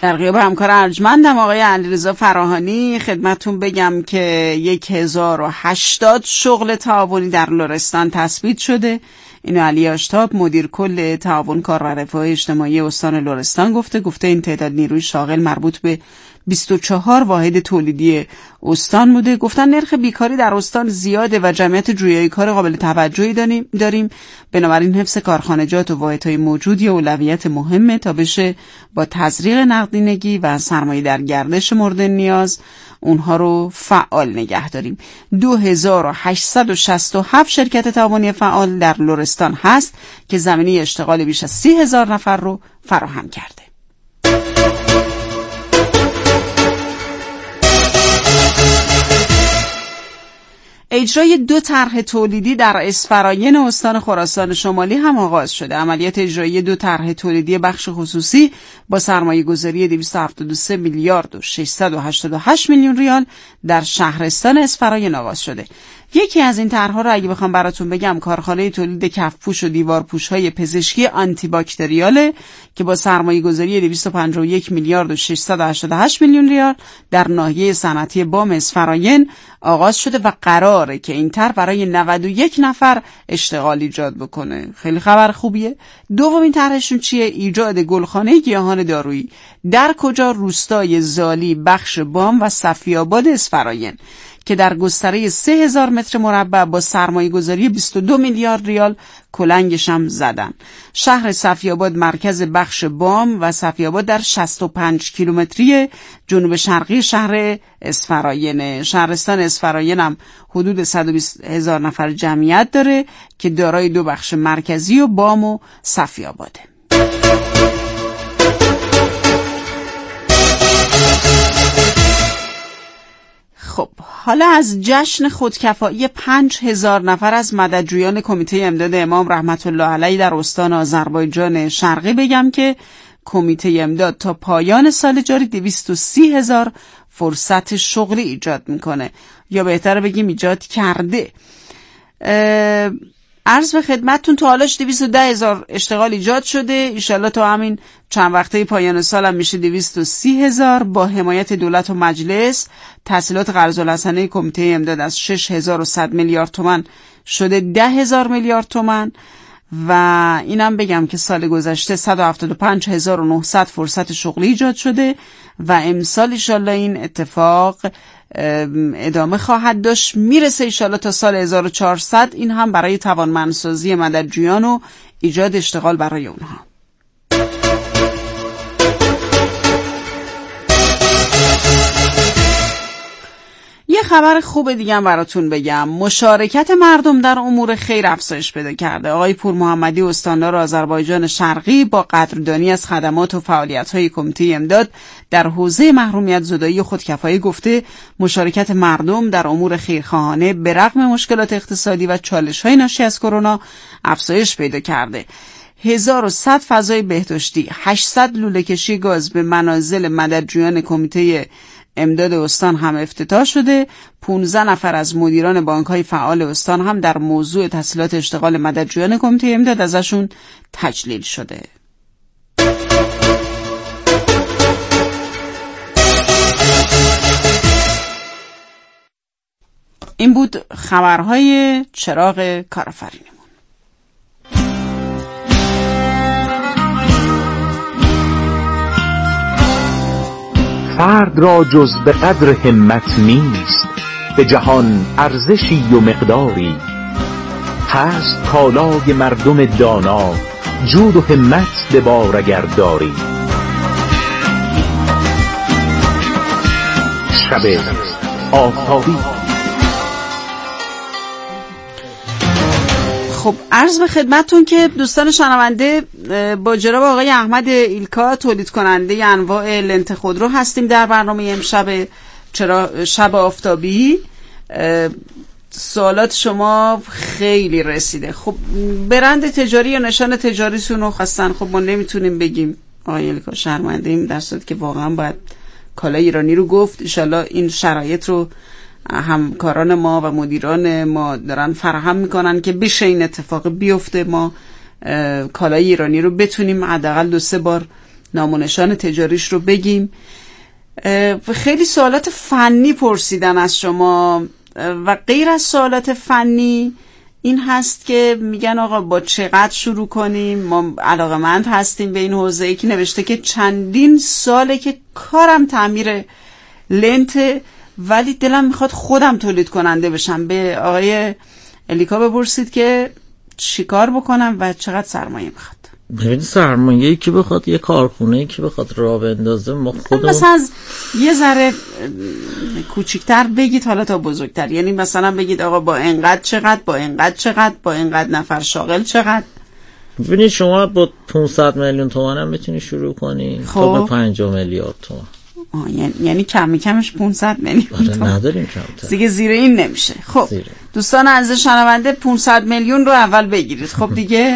در غیاب همکار ارجمندم آقای علیرضا فراهانی خدمتتون بگم که 1080 شغل تعاونی در لرستان تثبیت شده. اینو علی آشتاب مدیر کل تعاون کار و رفاه اجتماعی استان لرستان گفته این تعداد نیروی شاغل مربوط به 24 واحد تولیدی استان بوده. گفتن نرخ بیکاری در استان زیاده و جمعیت جویای کار قابل توجهی داریم. بنابراین حفظ کارخانجات و واحدهای موجود یه اولویت مهمه تا بشه با تزریق نقدینگی و سرمایه در گردش مورد نیاز اونها رو فعال نگه داریم. 2867 شرکت تعاونی فعال در لرستان هست که زمینه اشتغال بیش از 30,000 نفر رو فراهم کرده. اجرای 2 طرح تولیدی در اسفراین استان خراسان شمالی هم آغاز شده. عملیات اجرایی 2 طرح تولیدی بخش خصوصی با سرمایه‌گذاری 273 میلیارد و 688 میلیون ریال در شهرستان اسفراین آغاز شده. یکی از این طرح‌ها رو اگه بخوام براتون بگم کارخانه تولید کفپوش و دیوارپوش‌های پزشکی آنتی باکتریاله که با سرمایه‌گذاری 251 میلیارد و 688 میلیون ریال در ناحیه صنعتی بام اسفراین آغاز شده و قراره که این طرح برای 91 نفر اشتغال ایجاد بکنه. خیلی خبر خوبیه. دومین طرحشون چیه؟ ایجاد گلخانه گیاهان دارویی در کجا؟ روستای زالی، بخش بام و صفی‌آباد اسفراین که در گستره 3000 متر مربع با سرمایه‌گذاری 22 میلیارد ریال کلنگش هم زدن. شهر صفی‌آباد مرکز بخش بام و صفی‌آباد در 65 کیلومتری جنوب شرقی شهر اسفراین. شهرستان اسفراین هم حدود 120,000 نفر جمعیت داره که دارای 2 بخش مرکزی و بام و صفی‌آباده. خب حالا از جشن خودکفایی 5,000 نفر از مددجویان کمیته امداد امام رحمت الله علیه در استان آذربایجان شرقی بگم که کمیته امداد تا پایان سال جاری 230,000 فرصت شغلی ایجاد میکنه، یا بهتر بگیم ایجاد کرده. عرض به خدمتتون تا حالاش 210,000 اشتغال ایجاد شده. ایشالله تا همین چند وقته پایان سال هم میشه 230,000. با حمایت دولت و مجلس تحصیلات قرض الحسنه کمیته امداد از 6,100 میلیارد تومان شده 10,000 میلیارد تومان و اینم بگم که سال گذشته 175,900 فرصت شغلی ایجاد شده و امسال ایشالله این اتفاق ادامه خواهد داشت، میرسه ایشالله تا سال 1400. این هم برای توانمندسازی مددجویان و ایجاد اشتغال برای اونها. یه خبر خوب دیگه هم براتون بگم. مشارکت مردم در امور خیر افزایش پیدا کرده. آقای پور محمدی استاندار آذربایجان شرقی با قدردانی از خدمات و فعالیت‌های کمیته امداد در حوزه محرومیت زدایی و خودکفایی گفته مشارکت مردم در امور خیرخواهانه به رغم مشکلات اقتصادی و چالش‌های ناشی از کرونا افزایش پیدا کرده. 1100 فضای بهداشتی، 800 لوله کشی گاز به منازل مددجویان کمیته امداد استان هم افتتاح شده. 15 نفر از مدیران بانک‌های فعال استان هم در موضوع تسهیلات اشتغال مددجویان کمیته امداد ازشون تجلیل شده. این بود خبرهای چراغ کارآفرینی. فرد را جز به قدر همت نیست، به جهان ارزشی و مقداری. هست کالای مردم دانا، جود و همت به بار اگر داری. شب آفتابی. خب عرض به خدمتتون که دوستان شنونده با جناب آقای احمد ایلکا تولید کننده انواع لنت خودرو هستیم در برنامه امشب شب آفتابی. سوالات شما خیلی رسیده. خب برند تجاری یا نشان تجاریتون رو خواستن. خب ما نمیتونیم بگیم آقای ایلکا، شرمنده ایم، در صورتی که واقعا باید کالای ایرانی رو گفت. انشالله این شرایط رو همکاران ما و مدیران ما دارن فراهم میکنن که بشه این اتفاق بیفته، ما کالای ایرانی رو بتونیم حداقل 2-3 بار نام و نشان تجاریش رو بگیم. خیلی سوالات فنی پرسیدن از شما و غیر از سوالات فنی این هست که میگن آقا با چقدر شروع کنیم؟ ما علاقه‌مند هستیم به این حوزه. یکی نوشته که چندین ساله که کارم تعمیر لنت، ولی دلم میخواد خودم تولید کننده بشم. به آقای الیکا بپرسید که چیکار بکنم و چقدر سرمایه میخواد. ببین سرمایه‌ای که بخواد، یه کارخونه‌ای که بخواد راه بندازه، ما خودمون مثلا از یه ذره کوچیک‌تر بگید حالا تا بزرگتر. یعنی مثلا بگید آقا با اینقدر چقدر، با اینقدر چقدر، با اینقدر نفر شاغل چقدر. ببینید شما با 500 میلیون تومان هم میتونی شروع کنی تا به 5 میلیارد تومان. یعنی کمی کمش 500 میلیون تومان. نداریم کمتر. دیگه زیر این نمیشه. خب دوستان عزیز شنونده 500 میلیون رو اول بگیرید. خب دیگه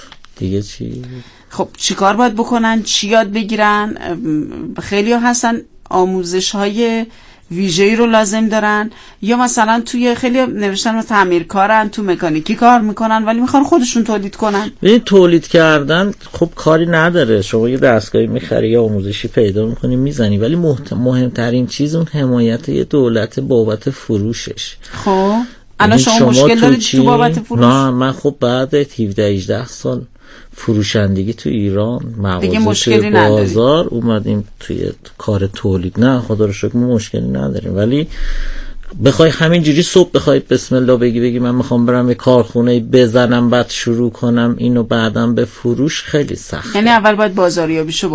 چی؟ خب چیکار باید بکنن؟ چی یاد بگیرن؟ خیلی ها هستن آموزش‌های ویژه‌ای رو لازم دارن، یا مثلا توی خیلی نوشتن تعمیرکارن، تو مکانیکی کار میکنن ولی میخوان خودشون تولید کنن. ببین تولید کردن خب کاری نداره، شما یه دستگاهی میخری یا آموزشی پیدا میکنی میزنی، ولی مهمترین چیز اون حمایت یه دولت بابت فروشش. خب الان شما مشکل دارید تو بابت فروش؟ نه من خب بعد 17-18 سال فروشندگی تو ایران، مغازه توی بازار اومدیم توی کار تولید. نه خدا رو شکر ما مشکلی نداریم، ولی بخوای همینجوری صبح بخوای بسم الله بگی من میخوام برم یه کارخونه بزنم بعد شروع کنم اینو بعدم به فروش، خیلی سخت. یعنی اول باید بازاریابیشو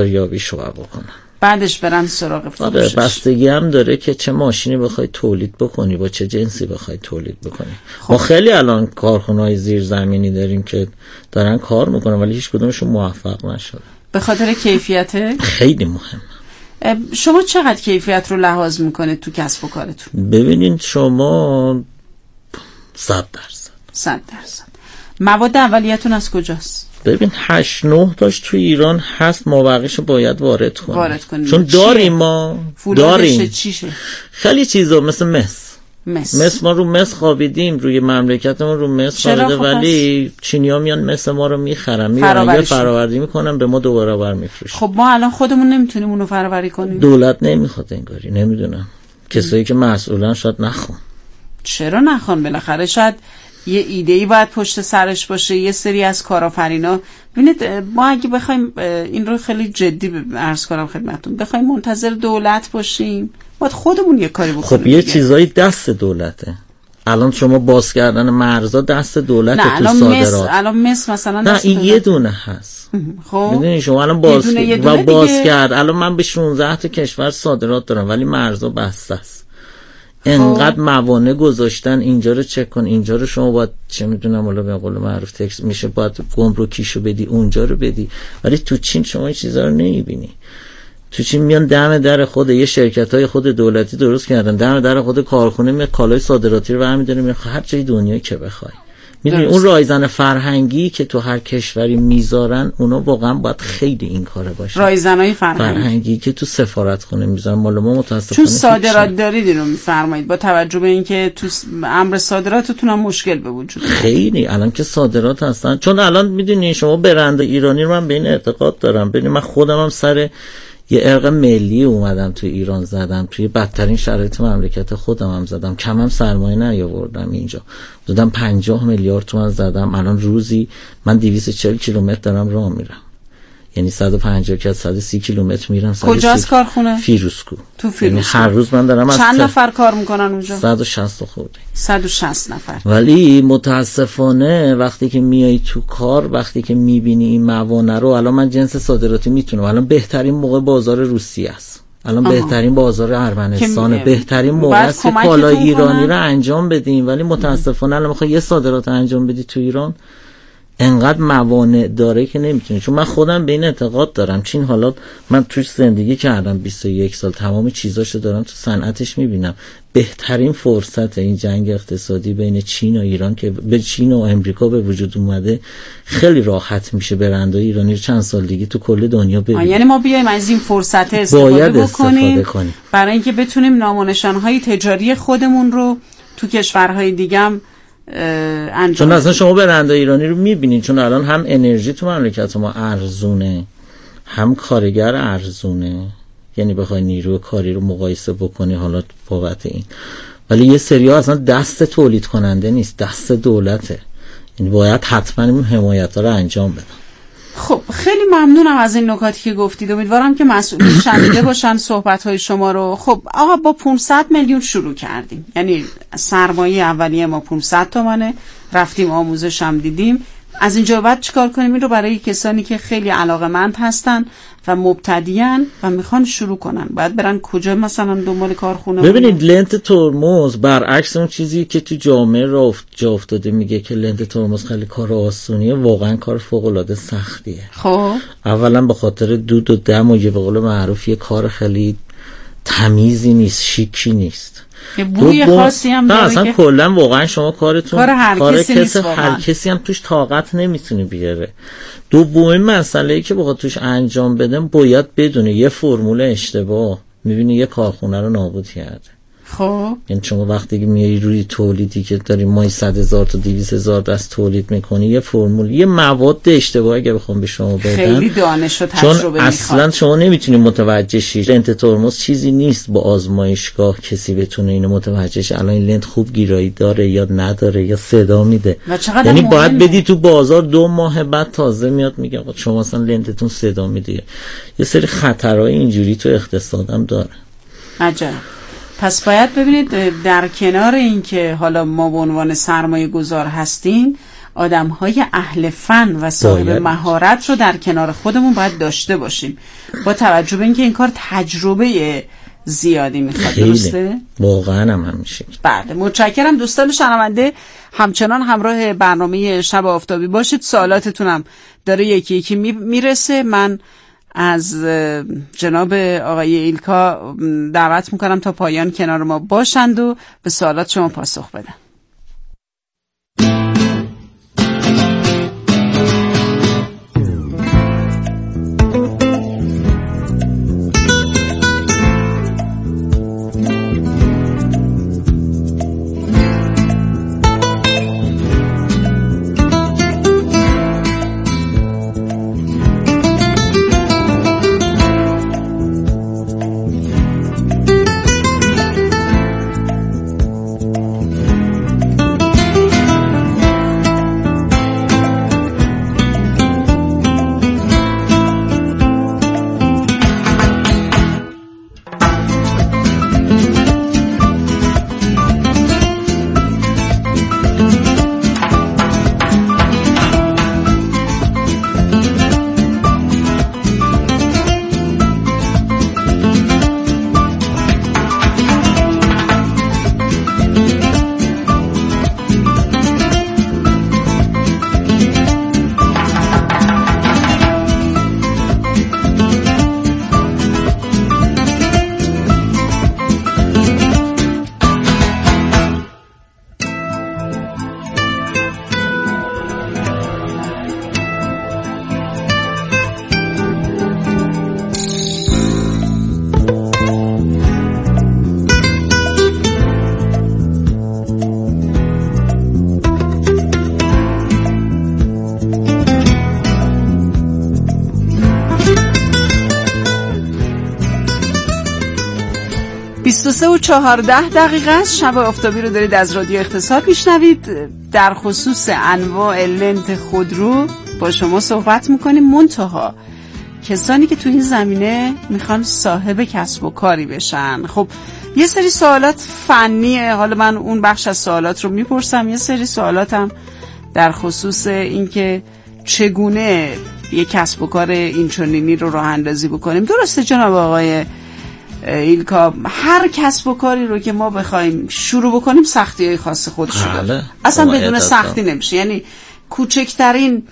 بکنم بعدش برن سراغ فروشش. آره بستگی هم داره که چه ماشینی بخوای تولید بکنی، با چه جنسی بخوای تولید بکنی. ما خیلی الان کارخونه‌های زیرزمینی داریم که دارن کار میکنن ولی هیچ کدومشون موفق نشده. به خاطر کیفیته؟ خیلی مهمه. شما چقدر کیفیت رو لحاظ میکنه تو کسب و کارتون؟ ببینید شما 100%. مواد اولیه‌تون از کجاست؟ ببین 8-9 تاش تو ایران هست، ما بقیه‌شو باید وارد کنیم. چون داریم، ما داریم چیشه؟ خیلی چیزا مثل مس ما رو مس خوابیدیم، روی مملکتمون رو مس خوابیده، ولی چینی‌ها میان مس ما رو میخرن، یه فراوری میکنن به ما دوباره برمیفروشن. خب ما الان خودمون نمیتونیم اونو فراوری کنیم. دولت نمیخواد انگاری، نمیدونم کسایی که مسئولن شاید نخوان. چرا نخوان؟ بالاخره شاید یه ایده‌ای باید پشت سرش باشه. یه سری از کارآفرینا، ببینید ما اگه بخوایم این رو خیلی جدی عرض کنم خدمتتون، بخوایم منتظر دولت باشیم باید خودمون یه کاری بکنیم. خب یه چیزایی دست دولته. الان شما باز کردن مرزا دست دولته تو صادرات. الان مثلا نه این یه دونه هست. خب میدونی شما الان باز کرد، الان من به 16 تا کشور صادرات دارم ولی مرزا بسته است. انقدر موانع گذاشتن، اینجا رو چک کن، اینجا رو شما باید چه میدونم حالا به قول معروف تکس میشه باید گمرکیشو بدی، اونجا رو بدی، ولی تو چین شما این چیزا رو نمیبینی. تو چین میان دم در خود یه شرکت‌های خود دولتی درست کردن، دم در خود کارخونه می کالای صادراتی رو برمی‌داره میره هر جای دنیا که بخوای. میدونی اون رایزن فرهنگی که تو هر کشوری میذارن، اونا واقعا باید خیلی این کاره باشه. رایزنای فرهنگی که تو سفارتخونه میذارن، مال ما متاسفانه چون صادرات دارید اینو میفرمایید، با توجه به اینکه تو امر صادراتتون هم مشکل به وجود خیلی الان که صادرات هستن. چون الان میدونی شما برند ایرانی رو من به این اعتقاد دارم، ببین من خودم هم سر یه ارق ملی اومدم تو ایران زدم، توی بدترین شرایط مملکت خودم هم زدم، کمم سرمایه نیاوردم، اینجا زدم 50 میلیارد تومان زدم. الان روزی من 240 کیلومتر دارم راه میرم، یعنی 150 که 130 کیلومتر میرم. کجاست کارخونه؟ فیروزکو. تو فیروزکو. هر روز من دارم. چند نفر کار میکنن اونجا؟ 160 خورده. 160 نفر. ولی متاسفانه وقتی که میای تو کار، وقتی که میبینی این موانع رو، الان من جنس صادراتی میتونم، الان بهترین موقع بازار روسیه است، الان بهترین بازار ارمنستان، بهترین موقع است که کالای ایرانی رو انجام بدیم، ولی متاسفانه الان میخوای یه صادرات انجام بدی تو ایران انقدر موانع داره که نمیتونی. چون من خودم به این اعتقاد دارم، چین حالا من توش زندگی کردم 21 سال، تمام چیزاشو دارم تو صنعتش میبینم. بهترین فرصت این جنگ اقتصادی بین چین و ایران که به چین و امریکا به وجود اومده، خیلی راحت میشه برندهای ایرانی چند سال دیگه تو کل دنیا ببینیم. یعنی ما بیایم از این فرصت استفاده بکنیم برای اینکه بتونیم نام و نشانهای تجاری خودمون رو تو کشورهای دیگه هم انجام. چون اصلا شما برندهای ایرانی رو میبینید، چون الان هم انرژی تو مملکت ما ارزونه، هم کارگر ارزونه، یعنی بخوای نیروی کاری رو مقایسه بکنی حالا بابت این، ولی یه سری‌ها اصلا دست تولید کننده نیست، دست دولته، یعنی باید حتما این حمایت‌ها رو انجام بدن. خب خیلی ممنونم از این نکاتی که گفتید. امیدوارم که مسئولین شنیده باشن صحبت‌های شما رو. خب آقا با 500 میلیون شروع کردیم، یعنی سرمایه اولیه ما 500 تومانه، رفتیم آموزش هم دیدیم. از اینجا بعد چیکار کنیم؟ این رو برای کسانی که خیلی علاقه‌مند هستن و مبتدیان و میخوان شروع کنن باید برن کجا مثلا دنبال کارخونه؟ ببینید لنت ترمز برعکس اون چیزی که تو جامعه جا افتاده میگه که لنت ترمز خیلی کار آسونیه، واقعا کار فوق‌العاده سختیه. خب اولا به خاطر دود و دم و یه به قول معروف یه کار خیلی تمیزی نیست، شیکی نیست، بوی خاصی هم داره. اصلا کلا واقعا شما کارتون کار هر کسی هم توش طاقت نمیتونه بیاره. دومین مسئله ای که بخواد توش انجام بدم باید بدونه یه فرمول اشتباه میبینی یه کارخونه رو نابود کرده. خب یعنی شما وقتی که میای روی تولیدی که داری مای 100,000 تا 200,000 دست تولید میکنی، یه فرمول یه مواد اشتباهی اگه بخوام به شما بدم خیلی دانش و تجربه چون میخواد. اصلا شما نمیتونی متوجه شی. لنت ترمز چیزی نیست با آزمایشگاه کسی بتونه اینو متوجه شه الان این لنت خوب گیرایی داره یا نداره یا صدا میده. یعنی باید بدی تو بازار 2 ماه بعد تازه میاد میگه شما اصلا لنتتون صدا میده. یه سری خطرهای اینجوری تو اقتصادم داره. عجب. پس باید ببینید در کنار این که حالا ما به عنوان سرمایه گذار هستیم، آدم‌های اهل فن و صاحب مهارت رو در کنار خودمون باید داشته باشیم، با توجه به اینکه این کار تجربه زیادی میخواد. درسته؟ واقعا هم همیشه. بله متشکرم. دوستان شنونده همچنان همراه برنامه شب آفتابی باشید. سوالاتتونم داره یکی یکی میرسه. من از جناب آقای ایلکا دعوت میکنم تا پایان کنار ما باشند و به سوالات شما پاسخ بدن. و 14 دقیقه است. شب آفتابی رو دارید از رادیو اقتصاد میشنوید. در خصوص انواع لنت خودرو با شما صحبت میکنیم. منتها کسانی که تو این زمینه میخوان صاحب کسب و کاری بشن، خب یه سری سوالات فنیه، حالا من اون بخش از سوالات رو میپرسم، یه سری سوالاتم در خصوص این که چگونه یه کسب و کار اینچنینی رو راه اندازی بکنیم. درسته جناب آقای ایلکا؟ هر کسب و کاری رو که ما بخوایم شروع بکنیم سختی‌های خاص خودش داره. اصلا بدون سختی نمیشه. یعنی کوچکترین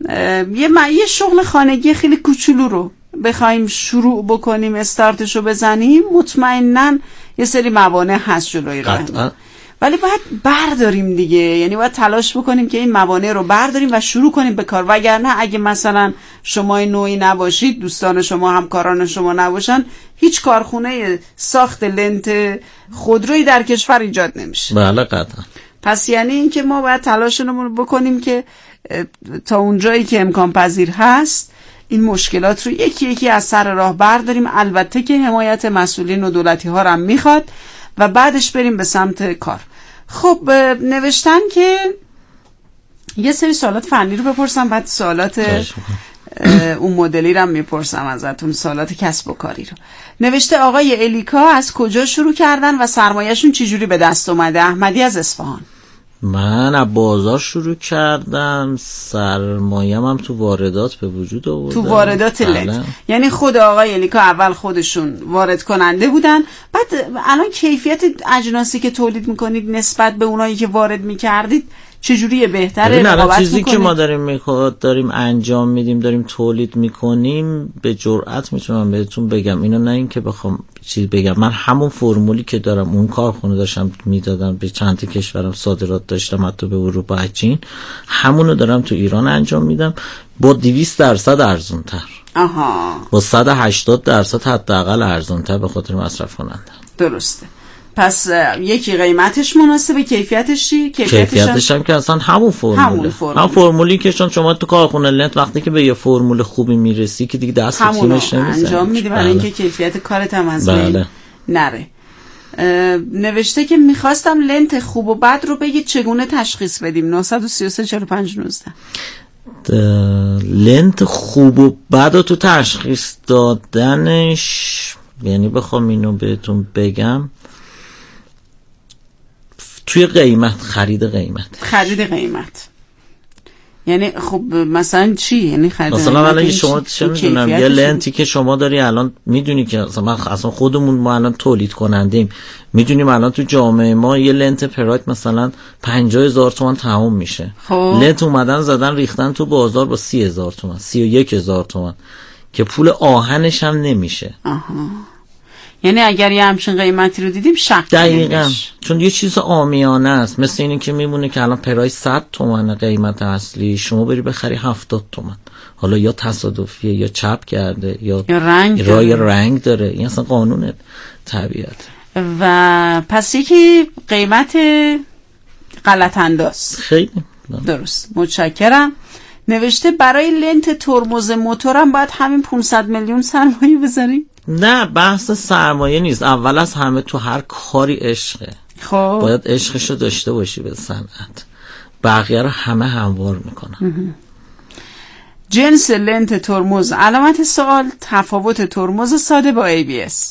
یه شغل خانگی خیلی کوچولو رو بخوایم شروع بکنیم، استارتشو بزنیم، مطمئناً یه سری موانع هست جلوی راه، ولی باید برداریم دیگه. یعنی باید تلاش بکنیم که این موانع رو برداریم و شروع کنیم به کار. وگرنه اگه مثلا شما نوعی نباشید، دوستان شما، همکاران شما نباشن، هیچ کارخونه ساخت لنت خودرویی در کشور ایجاد نمیشه. بله قطعا. پس یعنی این که ما باید تلاشمون بکنیم که تا اونجایی که امکان پذیر هست این مشکلات رو یکی یکی از سر راه برداریم، البته که حمایت مسئولین و دولتی ها رو هم میخواد و بعدش بریم به سمت کار. خب نوشتن که یه سری سوالات فنی رو بپرسم، بعد سوالات اون مدلی رو هم میپرسم ازتون، سوالات کسب و کاری رو. نوشته آقای الیکا از کجا شروع کردن و سرمایه‌شون چجوری به دست اومده؟ احمدی از اصفهان. من از بازار شروع کردم، سرمایه‌ام هم تو واردات به وجود آوردم. تو واردات لنت. یعنی خود آقای الیکا اول خودشون وارد کننده بودن، بعد الان کیفیت اجناسی که تولید میکنید نسبت به اونایی که وارد میکردید چجوریه؟ بهتره؟ رقابت چیزی میکنید؟ که ما داریم انجام میدیم، داریم تولید میکنیم، به جرئت میتونم بهتون بگم، اینو نه این که بخوام چیز بگم، من همون فرمولی که دارم اون کارخونه داشتم میدادم به چند تا کشورم، صادرات داشتم حتی به اروپا، چین، همونو دارم تو ایران انجام میدم با 200% ارزونتر. با 180% حداقل ارزونتر به خاطر مصرف کننده. درسته. پس یکی قیمتش مناسبه، کیفیتش چی؟ کیفیتش هم که اصلا همون فرمولی که شما تو کارخونه لنت وقتی که به یه فرمول خوبی میرسی که دیگه دست تو تیمش نمیزنی، انجام میدی برای اینکه کیفیت کارت هم از بین نره. نوشته که میخواستم لنت خوب و بد رو بگید چگونه تشخیص بدیم. 933 45 19. لنت خوب و بد رو تو تشخیص دادنش، یعنی بخوام اینو بهتون بگم، توی قیمت، خرید قیمت. یعنی خب مثلا چی؟ یعنی خرید مثلا الان شما چه میدونم، یه لنتی که شما داری الان میدونی که اصلا خودمون ما الان تولید کنندیم، میدونیم الان تو جامعه ما یه لنت پراید مثلا 50,000 تومان تموم میشه. لنت اومدن زدن ریختن تو بازار با 30,000 تومان، 31,000 تومان که پول آهنش هم نمیشه. یعنی اگر یه همچین قیمتی رو دیدیم شک دقیقاً، چون یه چیز عامیانه است، مثل اینی که میمونه که الان پرای 100 تومن قیمت اصلی، شما بری بخری 70 تومن، حالا یا تصادفیه یا چپ کرده یا رنگ داره، این اصلا قانون طبیعت. و پس یکی قیمت غلط انداز. خیلی درست، متشکرم. نوشته برای لنت ترمز موتورم باید همین 500 میلیون سرمایه بذاریم؟ نه، بحث سرمایه نیست، اول از همه تو هر کاری عشقه. خب باید عشقشو داشته باشی به صنعت، بقیه رو همه هموار میکنن. جنس لنت ترمز، علامت سوال، تفاوت ترمز ساده با ABS.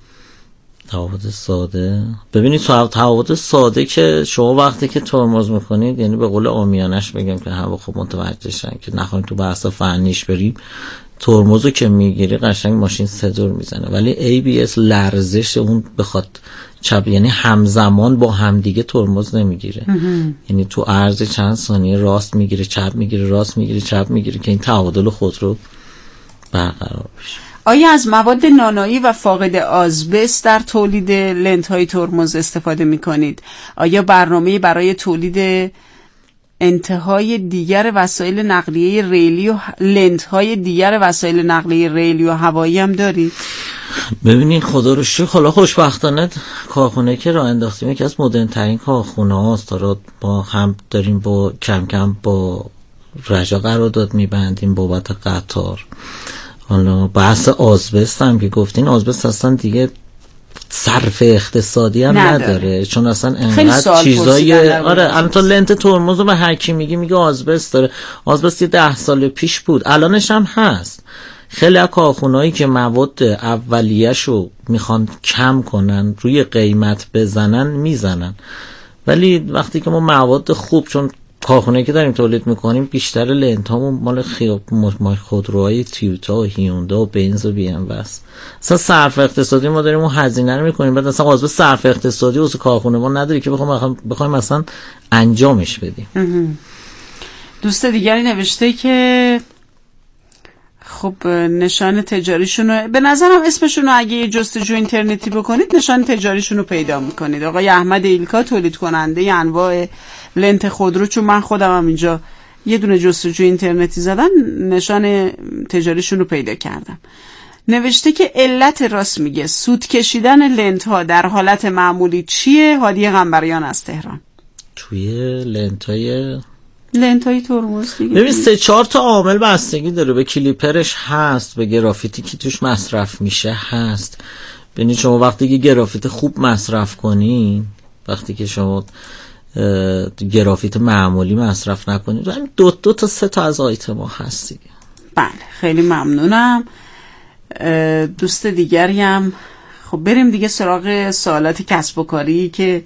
تفاوت ساده، ببینید تفاوت ساده که شما وقتی که ترمز میکنید، یعنی به قول عامیانش بگم که همه خوب متوجه شن که نخواهیم تو بحث فنیش بریم، ترمزو که میگیری قشنگ ماشین سه دور میزنه، ولی ABS لرزش اون بخواد چپ، یعنی همزمان با همدیگه ترمز نمیگیره، یعنی تو عرض چند ثانیه راست میگیره چپ میگیره، راست میگیره چپ میگیره که این تعادل خود رو برقرار بشه. آیا از مواد نانایی و فاقد آزبست در تولید لنت‌های ترمز استفاده می‌کنید؟ آیا برنامه‌ای برای تولید انتهای دیگر وسایل نقلیه ریلی و لنت‌های دیگر وسایل نقلیه ریلی و هوایی هم دارید؟ ببینید خدا رو شکر، حالا خوشبختانه کارخونه که راه انداختیم یکی از مدرن ترین کارخونه هاست. ما هم داریم با کم کم با رجا قرارداد می‌بندیم بابت قطار. حالا بحث آزبست هم که گفتین، آزبست اصلا دیگه صرف اقتصادی هم نداره، چون اصلا انقدر چیزای الان تو لنت ترمز رو به هر کی میگه آزبست داره. آزبست 10 سال پیش بود، الانش هم هست. خیلی از کارخونه‌ای که مواد اولیه‌شو میخوان کم کنن، روی قیمت بزنن میزنن، ولی وقتی که ما مواد خوب، چون کارخونه‌ای که داریم تولید میکنیم بیشتر لنت هامون مال خودروهای تویوتا و هیوندا و بنز و BMW است. اصلا صرف اقتصادی ما داریم اون هزینه رو میکنیم، بعد اصلا قاضی صرف اقتصادی واسه کارخونه ما نداری که بخوایم مثلا انجامش بدیم. دوست دیگری نوشته که خب نشان تجاریشونو، به نظرم اسمشونو اگه یه جستجو اینترنتی بکنید نشان تجاریشونو پیدا میکنید. آقای احمد ایلکا، تولید کننده انواع لنت خودرو. چون من خودم هم اینجا یه دونه جستجو اینترنتی زدم نشان تجاریشونو پیدا کردم. نوشته که علت، راست میگه، سود کشیدن لنت ها در حالت معمولی چیه؟ هادی قنبریان از تهران. توی لنت های لنتای ترمز دیگه. ببین 3-4 تا عامل بستگی داره، به کلیپرش هست، به گرافیتی که توش مصرف میشه هست. ببین شما وقتی که گرافیت خوب مصرف کنین، وقتی که شما گرافیت معمولی مصرف نکنید، همین 2 تا 3 تا از آیتم ها هست دیگه. بله خیلی ممنونم. دوست دیگری هم خب بریم دیگه سراغ سوالات کسب و کاری که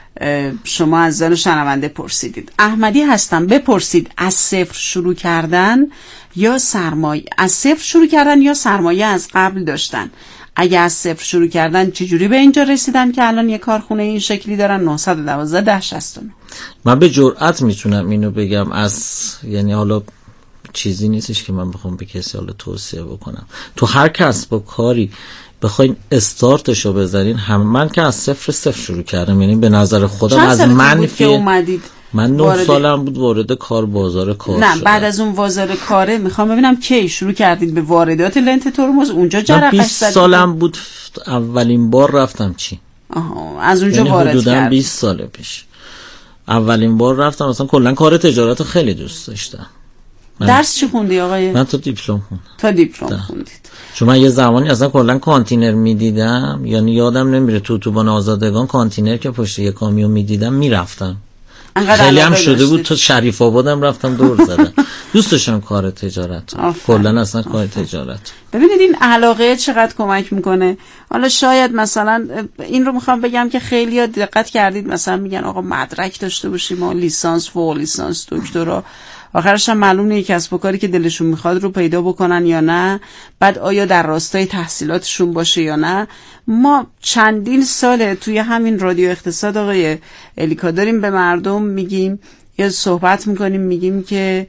شما از زن شنونده پرسیدید. احمدی هستم، بپرسید از صفر شروع کردن یا سرمایه، از صفر شروع کردن یا سرمایه از قبل داشتن؟ اگه از صفر شروع کردن چجوری به اینجا رسیدن که الان یه کارخونه این شکلی دارن؟ 912 1069. من به جرئت میتونم اینو بگم، یعنی حالا چیزی نیستش که من بخوام به کسی حالا توصیه بکنم. تو هر کسب و کاری بخواین استارتشو بذارین، من که از صفر شروع کردم، یعنی به نظر خودم از منفی اومدید. من 9 سالم بود وارد کار بازار کار نه شدم. بعد از اون بازار کاره میخوام ببینم کی شروع کردید به واردات لنت ترمز؟ اونجا جرقش 20 سالم بود اولین بار رفتم چین. از اونجا یعنی وارد کردم. حدوداً 20 سال پیش اولین بار رفتم. مثلا کلا کار تجارت خیلی دوست داشتم. درس چی خوندی آقای؟ من تا دیپلم خوندم. تا دیپلم خوندید؟ چون من یه زمانی اصلا کلا کانتینر میدیدم، یعنی یادم نمیره تو اتوبان آزادگان کانتینر که پشت یه کامیون میدیدم میرفتم. خیلی هم شده بود تا شریف آبادم رفتم دور زدم. دوست داشتم کار تجارت، کلا اصلا کار تجارت. ببینید این علاقه چقدر کمک میکنه. حالا شاید مثلا این رو میخوام بگم که خیلی ها دقت کردید مثلا میگن آقا مدرک داشته باشیم، ما لیسانس، فوق لیسانس، دکترا، آخرش هم معلوم نیست کسب و کاری که دلشون میخواد رو پیدا بکنن یا نه، بعد آیا در راستای تحصیلاتشون باشه یا نه. ما چندین ساله توی همین رادیو اقتصاد آقای الیکا داریم به مردم میگیم یا صحبت میکنیم، میگیم که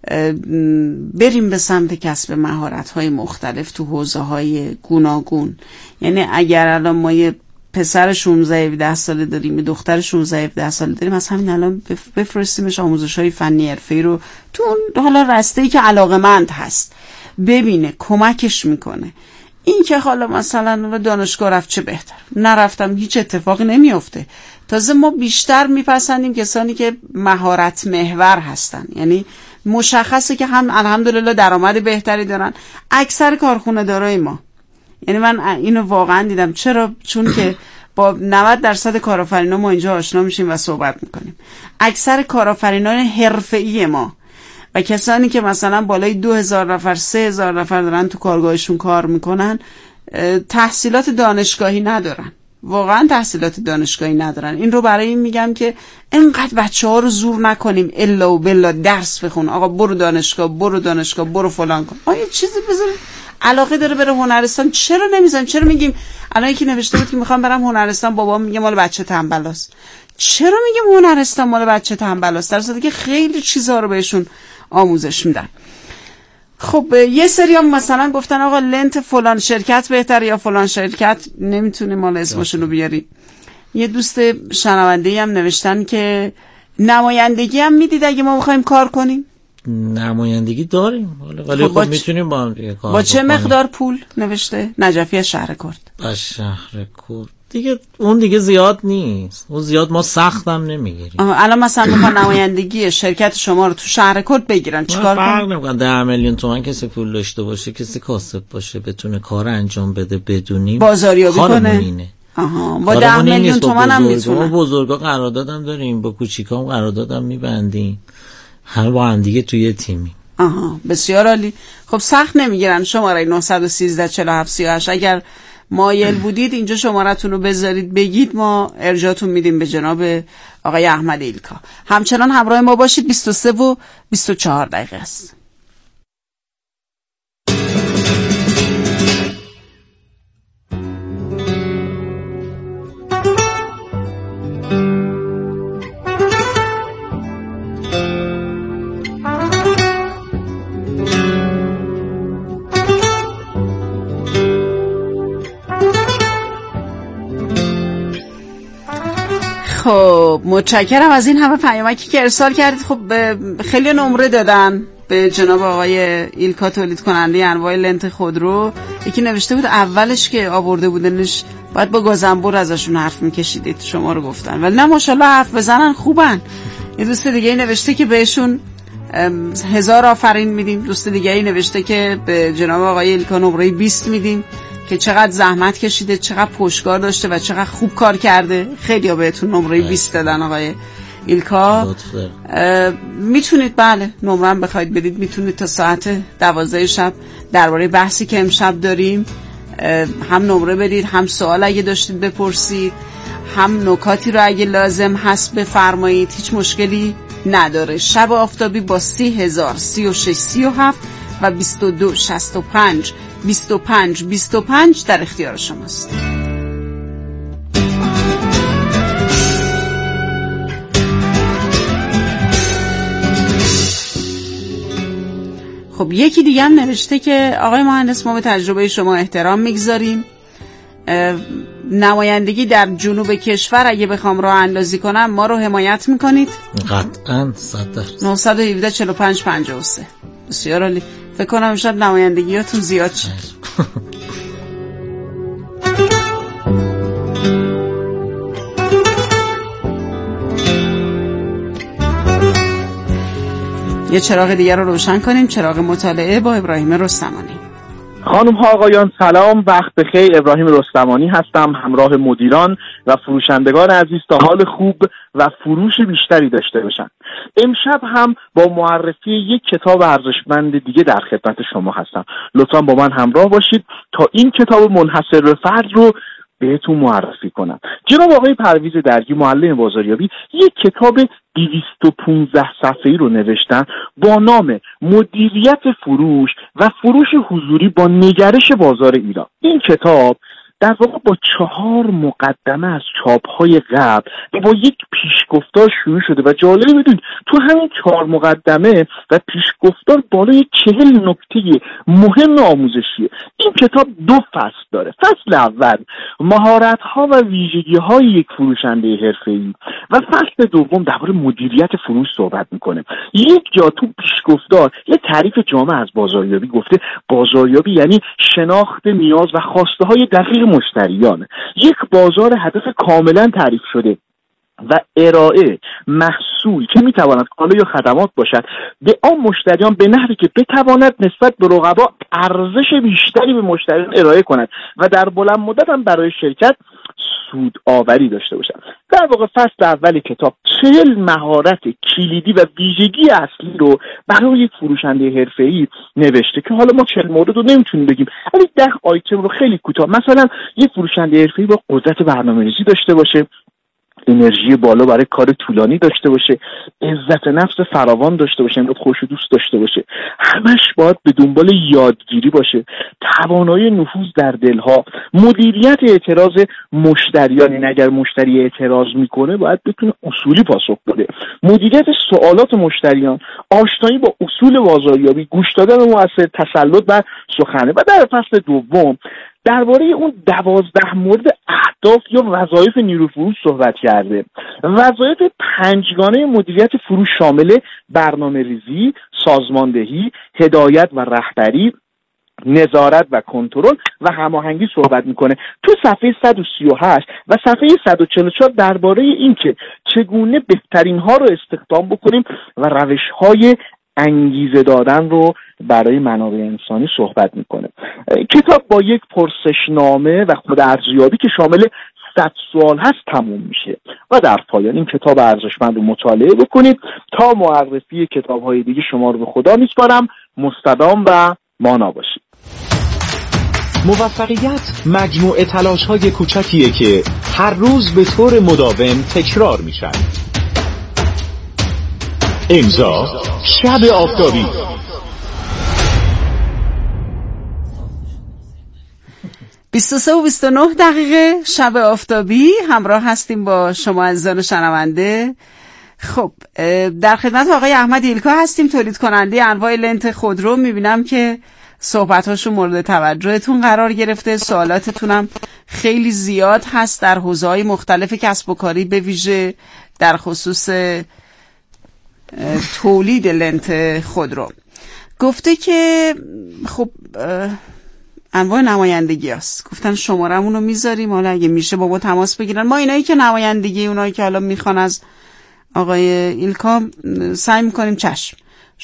بریم به سمت کسب مهارت‌های مختلف تو حوزه‌های گوناگون. یعنی اگر الان ما یه پسر 16-17 ساله داریم، یه دختر 16-17 ساله داریم، از همین الان بفرستیمش آموزش‌های فنی حرفه‌ای رو تو اون حالا رسته‌ای که علاقه‌مند هست ببینه، کمکش میکنه. این که حالا مثلا دانشگاه رفت چه بهتر، نرفتم هیچ اتفاقی نمیفته. تازه ما بیشتر میپسندیم کسانی که مهارت محور هستن، یعنی مشخصه که هم الحمدلله درآمد بهتری دارن. اکثر کارخونه دارای ما، یعنی من اینو واقعا دیدم. چرا؟ چون که با 90% کارآفرینا ما اینجا آشنا میشیم و صحبت میکنیم. اکثر کارآفرینان حرفه‌ای ما و کسانی که مثلا بالای 2000 نفر 3000 نفر دارن تو کارگاهشون کار میکنن، تحصیلات دانشگاهی ندارن، واقعا تحصیلات دانشگاهی ندارن. این رو برای این میگم که اینقدر بچه‌ها رو زور نکنیم الا و بلا درس بخون، آقا برو دانشگاه برو فلان کن. آیا چیزی بذارید علاقه داره بره هنرستان، چرا نمیذاریم؟ چرا میگیم الان یکی نوشته بود که میخوام برم هنرستان، بابام میگه مال بچه تنبلاست. چرا میگیم هنرستان مال بچه تنبلاست در صورتی که خیلی چیزا رو بهشون آموزش میدن؟ خب یه سری هم مثلا گفتن آقا لنت فلان شرکت بهتره یا فلان شرکت، نمیتونه مال اسمشون رو بیاری. یه دوست شنونده‌ای هم نوشتن که نمایندگی هم میدید اگه ما بخوایم کار کنیم. نمایندگی داریم ولی خب میتونیم با هم دیگه کار با چه مقدار پول؟ نوشته نجفی از شهر کرد. از شهر کرد دیگه، اون دیگه زیاد نیست، اون زیاد ما سختم نمیگیریم. الان مثلا میخوان نمایندگی شرکت شما رو تو شهر کرد بگیرن، چیکار کنن؟ فرق نمیکنه 10 میلیون تومان کسی پول داشته باشه، کسی کاسب باشه، بتونه کار انجام بده بدونیم بازاریابی کنه. با 10 میلیون تومان هم میتونه. ما بزرگا قراردادم داریم، با کوچیکام قراردادم میبندیم، همه با هم دیگه توی تیمی. بسیار عالی. خب سخت نمیگیرن. شماره 913 47 38 اگر مایل بودید اینجا شمارتون رو بذارید بگید، ما ارجاعتون میدیم به جناب آقای احمد ایلکا. همچنان همراه ما باشید. 23 و 24 دقیقه است. خب متشکرم از این همه پیامکی که ارسال کردید. خب خیلی نمره دادن به جناب آقای ایلکا، تولید کننده انواع لنت خودرو. یکی نوشته بود اولش که آورده بودنش باید با گازنبور ازشون حرف میکشیدید، شما رو گفتن، ولی نه ماشاءالله حرف بزنن خوبن. یه دوست دیگه نوشته که بهشون 1000 آفرین میدیم. دوست دیگه نوشته که به جناب آقای ایلکا نمره 20 میدیم که چقدر زحمت کشیده، چقدر پشتکار داشته و چقدر خوب کار کرده. خیلی ها بهتون نمره 20 دادن آقای ایلکا. میتونید بله نمرم بخواید بدید، میتونید تا ساعت 12 شب درباره بحثی که امشب داریم هم نمره بدید، هم سوال اگه داشتید بپرسید، هم نکاتی رو اگه لازم هست بفرمایید. هیچ مشکلی نداره. شب آفتابی با 30,000 36 37 و 22 65 25 25 در اختیار شماست. خب یکی دیگه هم نوشته که آقای مهندس ما به تجربه شما احترام میگذاریم. نمایندگی در جنوب کشور اگه بخوام راه اندازی کنم ما رو حمایت میکنید؟ قطعاً 100%. 917 45 53. بسیار عالی. فکر کنم شاید نمایندگیاتون زیاد شد. یه چراغ دیگر رو روشن کنیم. چراغ مطالعه با ابراهیم رستمانی. خانم ها آقایان سلام، وقت بخیر. ابراهیم رستمانی هستم، همراه مدیران و فروشندگان عزیز تا حال خوب و فروش بیشتری داشته باشن. امشب هم با معرفی یک کتاب ارزشمند دیگه در خدمت شما هستم. لطفا با من همراه باشید تا این کتاب منحصر به فرد رو بهتون معرفی کنم. جناب آقای پرویز درگی معلم بازاریابی یک کتاب 215 صفحه‌ای رو نوشتن با نام مدیریت فروش و فروش حضوری با نگرش بازار ایران. این کتاب در واقع با 4 مقدمه از چاپ‌های قبل و با یک پیشگفتار شروع شده و جالبه بدونید تو همین 4 مقدمه و پیشگفتار بالای 40 نکته مهم آموزشیه. این کتاب 2 فصل داره. فصل اول مهارت‌ها و ویژگی‌های یک فروشنده حرفه‌ای و فصل دوم درباره مدیریت فروش صحبت می‌کنه. یک جا تو پیشگفتار یه تعریف جامع از بازاریابی گفته بازاریابی یعنی شناخت نیاز و خواسته‌های دقیق مشتریان. یک بازار هدف کاملا تعریف شده و ارائه محصول که میتواند کالا یا خدمات باشد به آن مشتریان به نحوی که بتواند نسبت به رقبا ارزش بیشتری به مشتریان ارائه کند و در بلند مدت هم برای شرکت سود آوری داشته باشد. در واقع فصل اول کتاب 40 مهارت کلیدی و ویژگی اصلی رو برای یک فروشنده حرفه‌ای نوشته که حالا ما 40 مورد رو نمیتونیم بگیم، ولی 10 آیتم رو خیلی کوتاه. مثلا یک فروشنده حرفه‌ای با قدرت برنامه‌ریزی داشته باشه، انرژی بالا برای کار طولانی داشته باشه، عزت نفس فراوان داشته باشه، امروز خوش و دوست داشته باشه، همش باید به دنبال یادگیری باشه، توانایی نفوذ در دلها، مدیریت اعتراض مشتریان، این اگر مشتری اعتراض میکنه باید بتونه اصولی پاسخ بده، مدیریت سوالات مشتریان، آشنایی با اصول بازاریابی، گوش دادن مؤثر، تسلط بر سخنه. و در فصل دوم درباره اون 12 مورد اهداف یا وظایف نیروی فروش صحبت کرده. وظایف 5گانه مدیریت فروش شامل برنامه‌ریزی، سازماندهی، هدایت و رهبری، نظارت و کنترل و هماهنگی صحبت میکنه. تو صفحه 138 و صفحه 144 درباره این که چگونه بهترین ها رو استخدام بکنیم و روش‌های انگیزه دادن رو برای منابع انسانی صحبت میکنه. کتاب با یک پرسشنامه و خود ارزیابی که شامل 100 سوال هست تموم میشه و در پایان این کتاب ارزشمند رو مطالعه بکنید. تا معرفی کتاب‌های دیگه شما رو به خدا میسپارم. مستدام و مانا باشید. موفقیت مجموعه تلاش‌های کوچکیه که هر روز به طور مداوم تکرار میشن. امضا شب آفتابی. بیست و 29 دقیقه شب آفتابی همراه هستیم با شما عزیزان شنونده. خب در خدمت آقای احمد ایلکا هستیم، تولید کننده انواع لنت خودرو. میبینم که صحبتاشون مورد توجهتون قرار گرفته، سوالاتتونم خیلی زیاد هست در حوزه‌های مختلف کسب و کاری، به ویژه در خصوص تولید لنت خودرو. گفته که خب انواع نمایندگی هست، گفتن شمارمون رو میذاریم، حالا اگه میشه با ما تماس بگیرن. ما اینایی که نمایندگی، اونایی که حالا میخوان از آقای ایلکا سعی میکنیم چشم